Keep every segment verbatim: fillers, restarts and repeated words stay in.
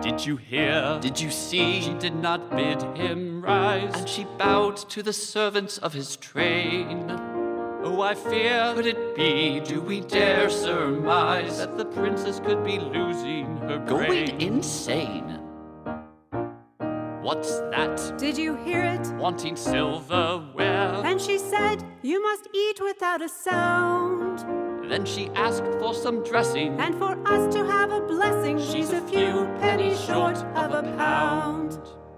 Did you hear? Did you see? She did not bid him rise, And she bowed to the servants of his train. oh, I fear, could it be, do we dare surmise, that the princess could be losing her brain? Going insane. What's that? Did you hear it? Wanting silverware. And she said, you must eat without a sound. Then she asked for some dressing, And for us to have a blessing, she's a few pennies short of a pound.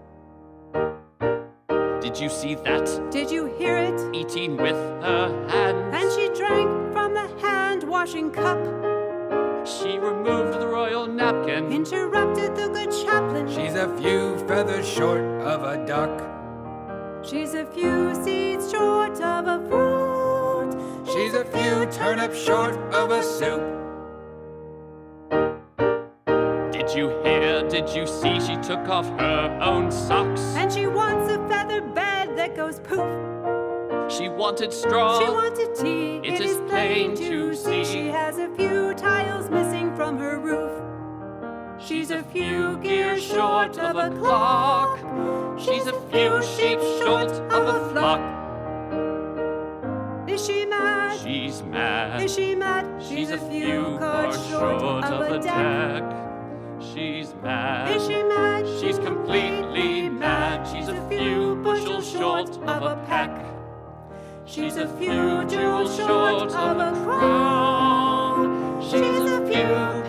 Did you see that? Did you hear it? Eating with her hands. And she drank from the hand-washing cup. She removed the royal napkin. Interrupted the good chaplain. She's a few feathers short of a duck. She's a few seeds short of a fruit. She's a few turnips short of a soup. Did you hear, did you see, she took off her own socks. And she wants a feather bed that goes poof. She wanted straw. She wanted tea. It is plain to see. She has a few tiles missing from her roof. She's a few gears short of a clock. She's a few sheep short of a flock. Is she mad? She's mad. Is she mad? She's a few cards short of a deck. She's mad. Is she mad? She's completely mad. She's a few bushels short of a peck. She's a few jewels short of a crown. She's a few